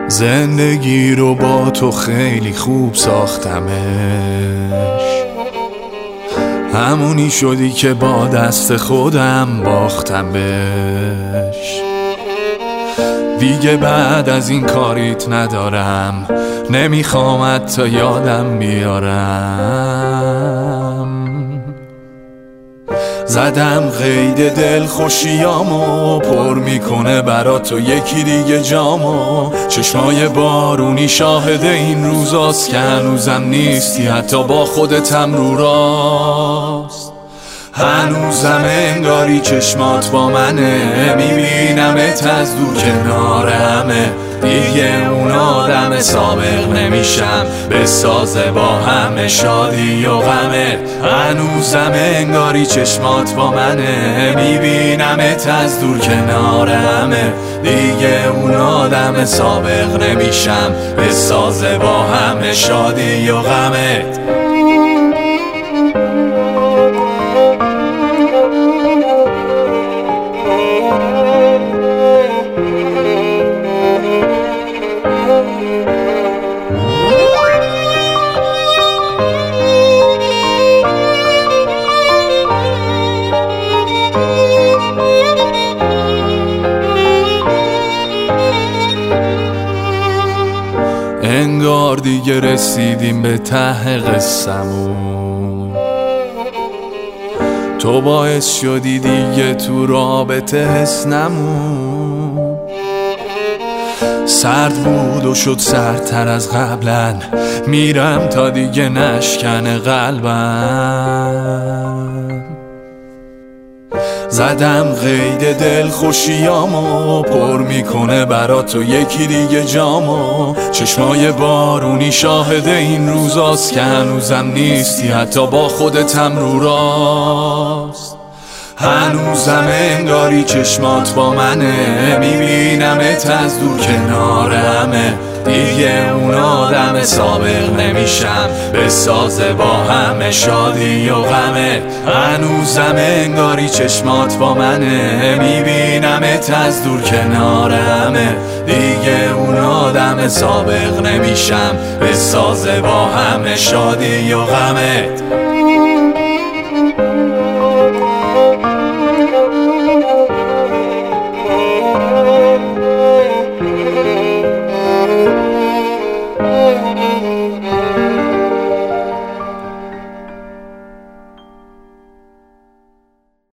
زندگی رو با تو خیلی خوب ساختمش، همونی شدی که با دست خودم باختم بهش. دیگه بعد از این کاریت ندارم، نمیخوام حتی یادم بیارم. زدم قید دل خوشیامو، پر میکنه برا تو یکی دیگه جامو. چشمای بارونی شاهد این روزاست که هنوزم نیستی حتی با خودتم رو راست. هنوزم انگاری چشمات با منه، میبینمت از دور کنارمه. دیگه اون آدم سابق نمیشم، بسازه با همه شادی و غمه. هنوزم انگاری چشمات با منه، میبینمت از دور کنارمه. دیگه اون آدم سابق نمیشم، بسازه با همه شادی و غمت. انگار دیگه رسیدیم به ته قصه‌مون، تو باعث شدی دیگه تو رابطه حس نمون. سرد بود و شد سردتر از قبلا، میرم تا دیگه نشکنه قلبم. زدم قید دل خوشیامو، پر میکنه برا تو یکی دیگه جامو. چشمای بارونی شاهد این روزاست که هنوزم نیستی حتی با خودتم رو راست. هنوزم انگاری چشمات با منه، میبینمت از دور کنارمه. دیگه اون آدم سابق نمیشم، بسازه با همه شادی و غمه. هنوزم انگاری چشمات با منه، میبینمت از دور کنارمه. دیگه اون آدم سابق نمیشم، بسازه با همه شادی و غمت.